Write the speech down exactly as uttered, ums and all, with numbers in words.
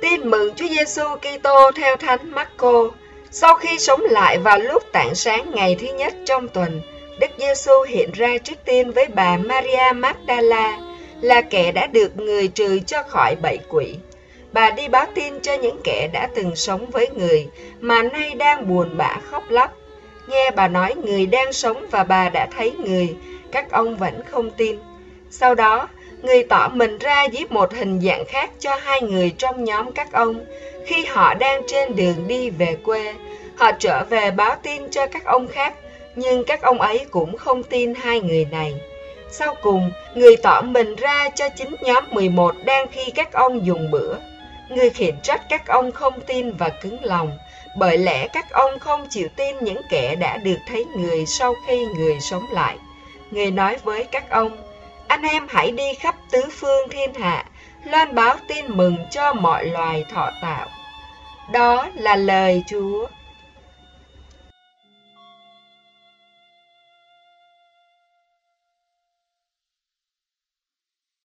Tin mừng Chúa Giêsu Kitô theo Thánh Marco. Sau khi sống lại vào lúc tảng sáng ngày thứ nhất trong tuần, Đức Giêsu hiện ra trước tiên với bà Maria Magdala, là kẻ đã được người trừ cho khỏi bảy quỷ. Bà đi báo tin cho những kẻ đã từng sống với người, mà nay đang buồn bã khóc lóc. Nghe bà nói người đang sống và bà đã thấy người, các ông vẫn không tin. Sau đó, người tỏ mình ra dưới một hình dạng khác cho hai người trong nhóm các ông. Khi họ đang trên đường đi về quê, họ trở về báo tin cho các ông khác, nhưng các ông ấy cũng không tin hai người này. Sau cùng, người tỏ mình ra cho chính nhóm mười một đang khi các ông dùng bữa. Người khiển trách các ông không tin và cứng lòng, bởi lẽ các ông không chịu tin những kẻ đã được thấy người sau khi người sống lại. Người nói với các ông: anh em hãy đi khắp tứ phương thiên hạ, loan báo tin mừng cho mọi loài thọ tạo. Đó là lời Chúa.